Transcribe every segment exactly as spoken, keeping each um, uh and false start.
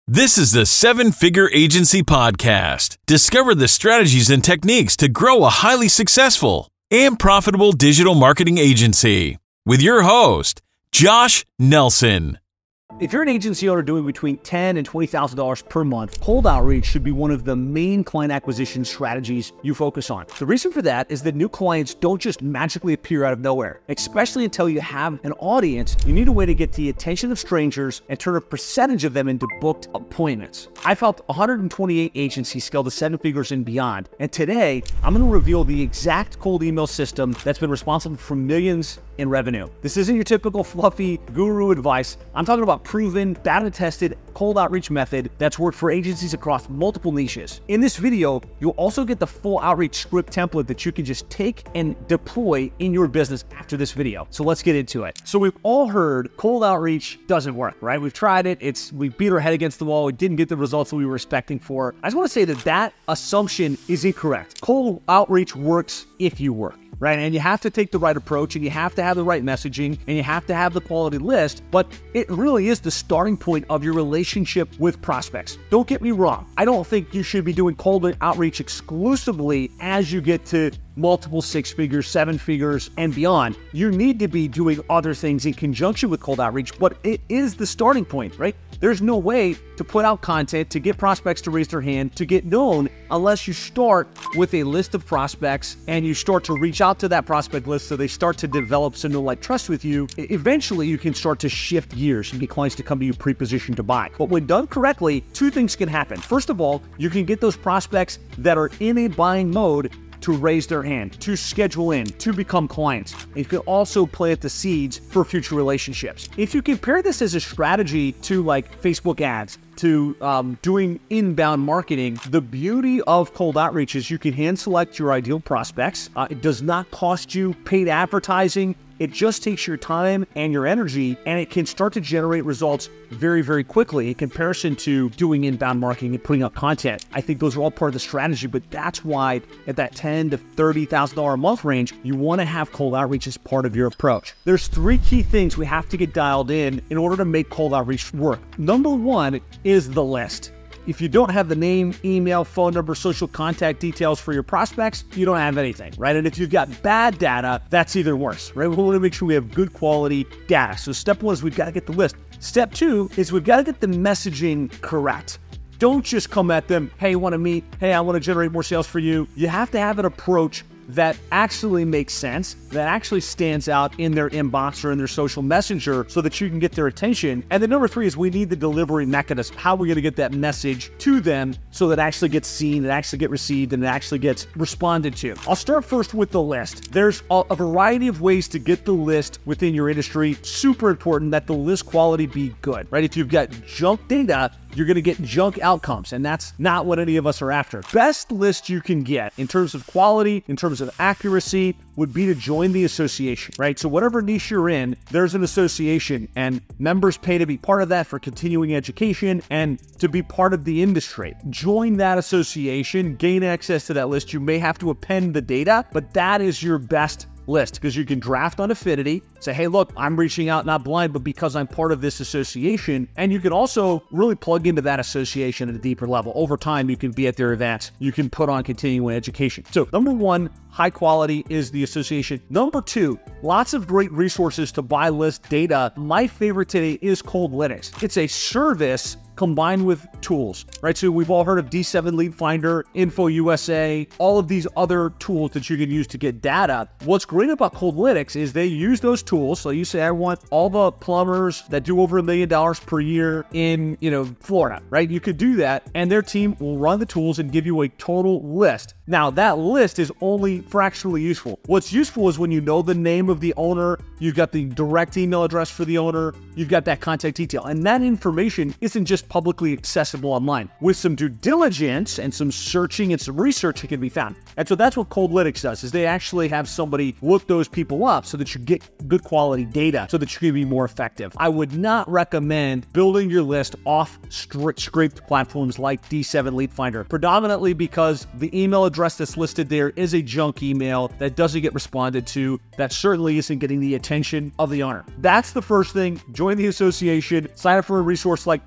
This is the Seven Figure Agency Podcast. Discover the strategies and techniques to grow a highly successful and profitable digital marketing agency with your host, Josh Nelson. If you're an agency owner doing between ten thousand dollars and twenty thousand dollars per month, cold outreach should be one of the main client acquisition strategies you focus on. The reason for that is that new clients don't just magically appear out of nowhere. Especially until you have an audience, you need a way to get the attention of strangers and turn a percentage of them into booked appointments. I've helped one hundred twenty-eight agencies scale to seven figures and beyond, and today I'm going to reveal the exact cold email system that's been responsible for millions in revenue. This isn't your typical fluffy guru advice. I'm talking about proven, data-tested cold outreach method that's worked for agencies across multiple niches. In this video, you'll also get the full outreach script template that you can just take and deploy in your business after this video. So let's get into it. So we've all heard cold outreach doesn't work, right? We've tried it. It's we beat our head against the wall. We didn't get the results that we were expecting for. I just want to say that that assumption is incorrect. Cold outreach works if you work. Right? And you have to take the right approach, and you have to have the right messaging, and you have to have the quality list, but it really is the starting point of your relationship with prospects. Don't get me wrong. I don't think you should be doing cold outreach exclusively as you get to multiple six figures, seven figures, and beyond. You need to be doing other things in conjunction with cold outreach, but it is the starting point, right? There's no way to put out content, to get prospects to raise their hand, to get known, unless you start with a list of prospects and you start to reach out to that prospect list so they start to develop some know, like, trust with you. Eventually, you can start to shift gears and get clients to come to you pre-positioned to buy. But when done correctly, two things can happen. First of all, you can get those prospects that are in a buying mode to raise their hand, to schedule in, to become clients. You can also plant the seeds for future relationships. If you compare this as a strategy to like Facebook ads, to um, doing inbound marketing, the beauty of cold outreach is you can hand select your ideal prospects. Uh, it does not cost you paid advertising. It just takes your time and your energy, and it can start to generate results very, very quickly in comparison to doing inbound marketing and putting out content. I think those are all part of the strategy, but that's why at that ten thousand to thirty thousand dollars a month range, you want to have cold outreach as part of your approach. There's three key things we have to get dialed in in order to make cold outreach work. Number one is the list. If you don't have the name, email, phone number, social contact details for your prospects, you don't have anything, right? And if you've got bad data, that's even worse, right? We want to make sure we have good quality data. So step one is we've got to get the list. Step two is we've got to get the messaging correct. Don't just come at them, hey, I want to meet, hey, I want to generate more sales for you. You have to have an approach that actually makes sense, that actually stands out in their inbox or in their social messenger so that you can get their attention. And then number three is we need the delivery mechanism. How are we going to get that message to them so that it actually gets seen, it actually gets received, and it actually gets responded to? I'll start first with the list. There's a, a variety of ways to get the list within your industry. Super important that the list quality be good, right? If you've got junk data, you're going to get junk outcomes, and that's not what any of us are after. Best list you can get in terms of quality, in terms of accuracy, would be to join the association, right? So whatever niche you're in, there's an association, and members pay to be part of that for continuing education and to be part of the industry. Join that association, gain access to that list. You may have to append the data, but that is your best list because you can draft on affinity, say, hey, look, I'm reaching out not blind, but because I'm part of this association. And you can also really plug into that association at a deeper level. Over time, you can be at their events. You can put on continuing education. So number one, high quality is the association. Number two, lots of great resources to buy list data. My favorite today is Coldlytics. It's a service combined with tools, right? So we've all heard of D seven Lead Finder, Info U S A, all of these other tools that you can use to get data. What's great about Coldlytics is they use those tools. So you say, I want all the plumbers that do over a million dollars per year in, you know, Florida, right? You could do that, and their team will run the tools and give you a total list. Now, that list is only fractionally useful. What's useful is when you know the name of the owner, you've got the direct email address for the owner, you've got that contact detail, and that information isn't just publicly accessible online. With some due diligence and some searching and some research, it can be found. And so that's what Coldlytics does, is they actually have somebody look those people up so that you get good quality data so that you can be more effective. I would not recommend building your list off strict scraped platforms like D seven Lead Finder, predominantly because the email address that's listed there is a junk email that doesn't get responded to, that certainly isn't getting the attention of the owner. That's the first thing. Join the association, sign up for a resource like Coldlytics,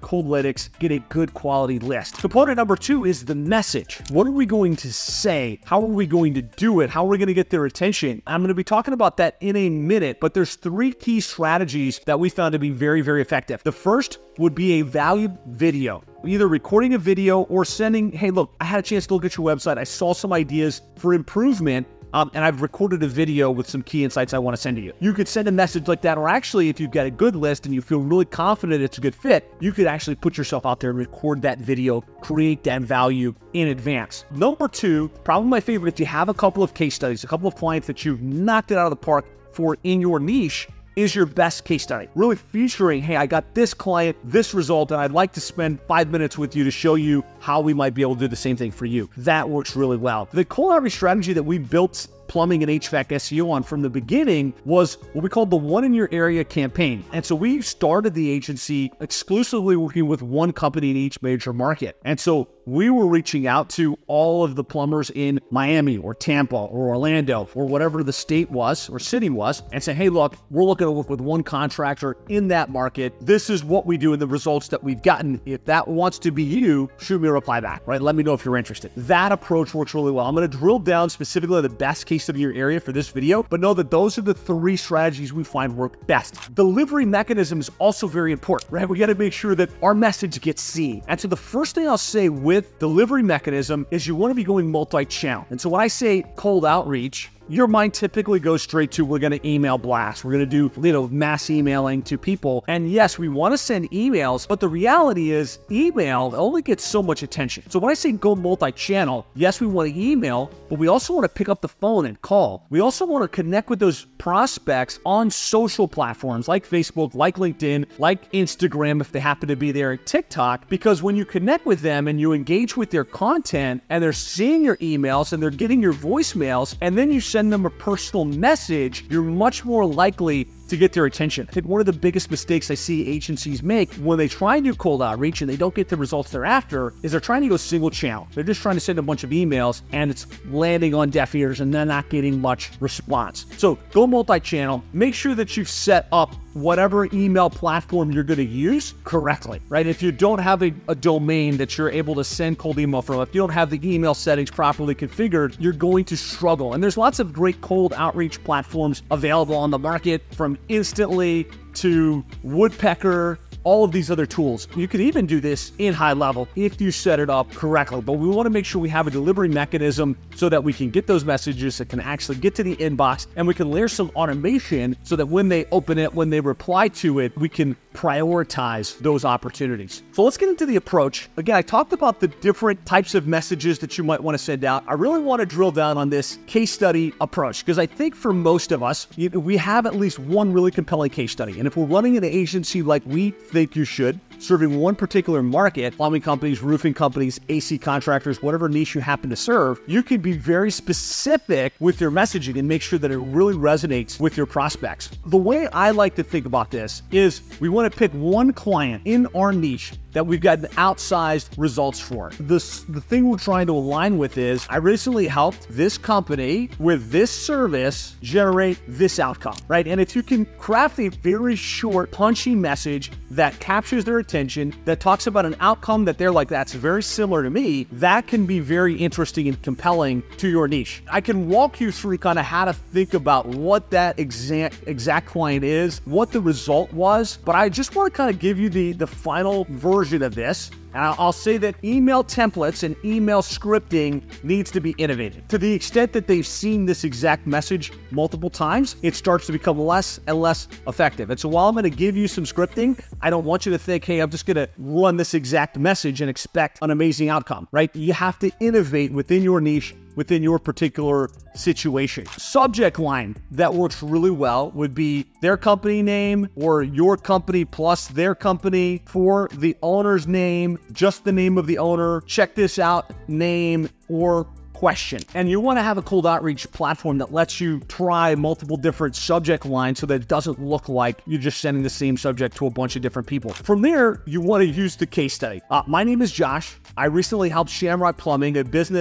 analytics, get a good quality list. Component number two is the message. What are we going to say? How are we going to do it? How are we going to get their attention? I'm going to be talking about that in a minute, but there's three key strategies that we found to be very, very effective. The first would be a valued video. Either recording a video or sending, hey, look, I had a chance to look at your website. I saw some ideas for improvement. Um, and I've recorded a video with some key insights I want to send to you. You could send a message like that, or actually, if you've got a good list and you feel really confident it's a good fit, you could actually put yourself out there and record that video, create that value in advance. Number two, probably my favorite, if you have a couple of case studies, a couple of clients that you've knocked it out of the park for in your niche, is your best case study. Really featuring, hey, I got this client, this result, and I'd like to spend five minutes with you to show you how we might be able to do the same thing for you. That works really well. The cold outreach strategy that we built plumbing and H V A C S E O on from the beginning was what we called the One in Your Area campaign. And so we started the agency exclusively working with one company in each major market. And so we were reaching out to all of the plumbers in Miami or Tampa or Orlando or whatever the state was or city was and say, hey, look, we're looking to work with one contractor in that market. This is what we do and the results that we've gotten. If that wants to be you, shoot me a reply back, right? Let me know if you're interested. That approach works really well. I'm going to drill down specifically on the best case of your area for this video, but know that those are the three strategies we find work best. Delivery mechanism is also very important, right? We got to make sure that our message gets seen. And so the first thing I'll say with delivery mechanism is you want to be going multi-channel. And so when I say cold outreach, your mind typically goes straight to, we're going to email blast. We're going to do, you know, mass emailing to people. And yes, we want to send emails, but the reality is email only gets so much attention. So when I say go multi-channel, yes, we want to email, but we also want to pick up the phone and call. We also want to connect with those prospects on social platforms like Facebook, like LinkedIn, like Instagram, if they happen to be there, and TikTok, because when you connect with them and you engage with their content and they're seeing your emails and they're getting your voicemails, and then you send them a personal message, you're much more likely to get their attention. I think one of the biggest mistakes I see agencies make when they try and do cold outreach and they don't get the results they're after is they're trying to go single channel. They're just trying to send a bunch of emails and it's landing on deaf ears and they're not getting much response. So go multi-channel. Make sure that you've set up whatever email platform you're going to use correctly, right? If you don't have a, a domain that you're able to send cold email from, if you don't have the email settings properly configured, you're going to struggle. And there's lots of great cold outreach platforms available on the market, from Instantly to Woodpecker, all of these other tools. You could even do this in high level if you set it up correctly, but we want to make sure we have a delivery mechanism so that we can get those messages that can actually get to the inbox, and we can layer some automation so that when they open it, when they reply to it, we can prioritize those opportunities. So let's get into the approach. Again, I talked about the different types of messages that you might want to send out. I really want to drill down on this case study approach because I think for most of us, we have at least one really compelling case study. And if we're running an agency like we think you should, serving one particular market, plumbing companies, roofing companies, A C contractors, whatever niche you happen to serve, you can be very specific with your messaging and make sure that it really resonates with your prospects. The way I like to think about this is we want to pick one client in our niche that we've gotten outsized results for. This, the thing we're trying to align with is, I recently helped this company with this service generate this outcome, right? And if you can craft a very short, punchy message that captures their attention, that talks about an outcome that they're like, that's very similar to me, that can be very interesting and compelling to your niche. I can walk you through kind of how to think about what that exact exact client is, what the result was, but I just want to kind of give you the, the final version of this. And I'll say that email templates and email scripting needs to be innovated. To the extent that they've seen this exact message multiple times, it starts to become less and less effective. And so while I'm going to give you some scripting, I don't want you to think, hey, I'm just going to run this exact message and expect an amazing outcome, right? You have to innovate within your niche, within your particular situation. Subject line that works really well would be their company name or your company plus their company, for the owner's name, just the name of the owner, check this out, name, or question. And you want to have a cold outreach platform that lets you try multiple different subject lines so that it doesn't look like you're just sending the same subject to a bunch of different people. From there, you want to use the case study. Uh, my name is Josh. I recently helped Shamrock Plumbing, a business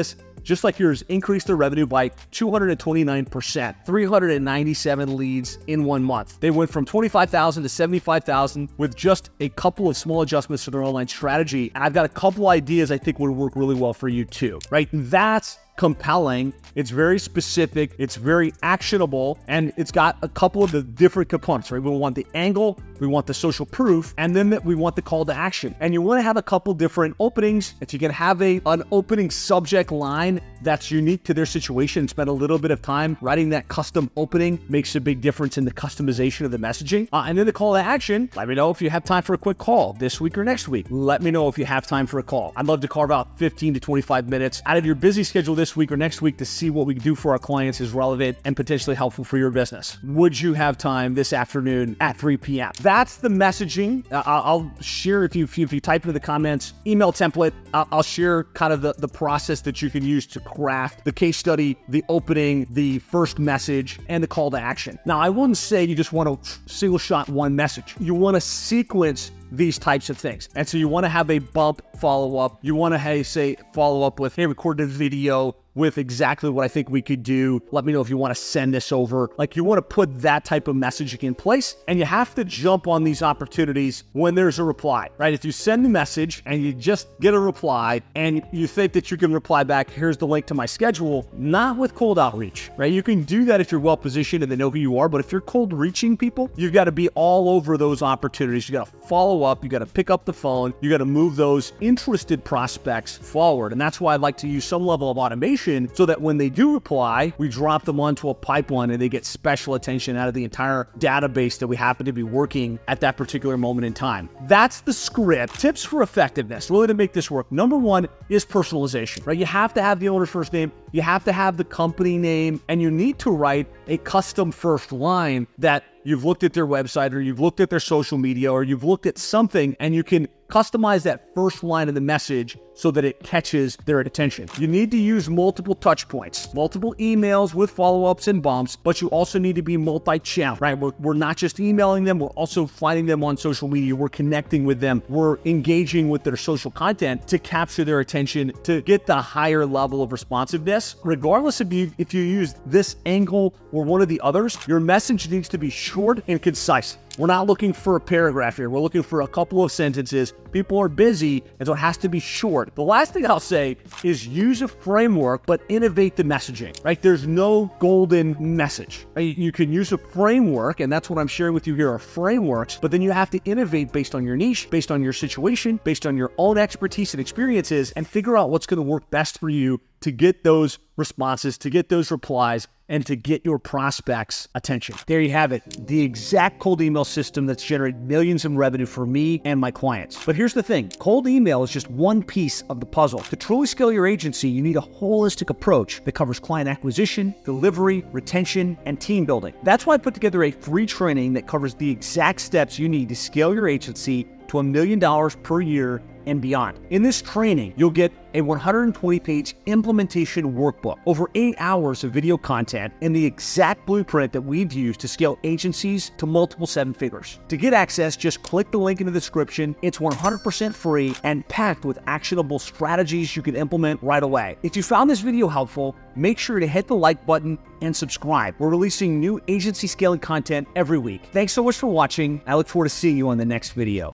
just like yours, increased their revenue by two hundred twenty-nine percent, three hundred ninety-seven leads in one month. They went from twenty-five thousand to seventy-five thousand with just a couple of small adjustments to their online strategy. And I've got a couple ideas I think would work really well for you too, right? That's compelling. It's very specific. It's very actionable. And it's got a couple of the different components, right? We want the angle, we want the social proof, and then we want the call to action. And you want to have a couple different openings. If you can have a an opening subject line that's unique to their situation, spend a little bit of time writing that custom opening makes a big difference in the customization of the messaging. Uh, and then the call to action, let me know if you have time for a quick call this week or next week. Let me know if you have time for a call. I'd love to carve out fifteen to twenty-five minutes out of your busy schedule this week or next week to see what we can do for our clients is relevant and potentially helpful for your business. Would you have time this afternoon at three p.m.? That's the messaging. Uh, I'll share if you, if you if you type into the comments, email template, I'll, I'll share kind of the, the process that you can use to craft the case study, the opening, the first message, and the call to action. Now, I wouldn't say you just want to single shot one message. You want to sequence these types of things. And so you want to have a bump follow up. You want to, hey, say, follow up with, hey, record this video with exactly what I think we could do. Let me know if you want to send this over. Like, you want to put that type of messaging in place, and you have to jump on these opportunities when there's a reply, right? If you send the message and you just get a reply and you think that you can reply back, here's the link to my schedule, not with cold outreach, right? You can do that if you're well positioned and they know who you are, but if you're cold reaching people, you've got to be all over those opportunities. You got to follow up, you got to pick up the phone, you got to move those interested prospects forward. And that's why I'd like to use some level of automation so that when they do reply, we drop them onto a pipeline and they get special attention out of the entire database that we happen to be working at that particular moment in time. That's the script. Tips for effectiveness, really to make this work. Number one is personalization, right? You have to have the owner's first name, you have to have the company name, and you need to write a custom first line that you've looked at their website or you've looked at their social media or you've looked at something, and you can customize that first line of the message so that it catches their attention. You need to use multiple touch points, multiple emails with follow-ups and bumps, but you also need to be multi-channel, right? We're, we're not just emailing them, we're also finding them on social media, we're connecting with them, we're engaging with their social content to capture their attention, to get the higher level of responsiveness. Regardless of you, if you use this angle or one of the others, your message needs to be short and concise. We're not looking for a paragraph here. We're looking for a couple of sentences. People are busy, and so it has to be short. The last thing I'll say is use a framework, but innovate the messaging, right? There's no golden message. Right? You can use a framework, and that's what I'm sharing with you here are frameworks, but then you have to innovate based on your niche, based on your situation, based on your own expertise and experiences, and figure out what's going to work best for you to get those responses, to get those replies, and to get your prospects' attention. There you have it, the exact cold email system that's generated millions in revenue for me and my clients. But here's the thing, cold email is just one piece of the puzzle. To truly scale your agency, you need a holistic approach that covers client acquisition, delivery, retention, and team building. That's why I put together a free training that covers the exact steps you need to scale your agency to a million dollars per year and beyond. In this training, you'll get a one hundred twenty page implementation workbook, over eight hours of video content, and the exact blueprint that we've used to scale agencies to multiple seven figures. To get access, just click the link in the description. It's one hundred percent free and packed with actionable strategies you can implement right away. If you found this video helpful, make sure to hit the like button and subscribe. We're releasing new agency scaling content every week. Thanks so much for watching. I look forward to seeing you on the next video.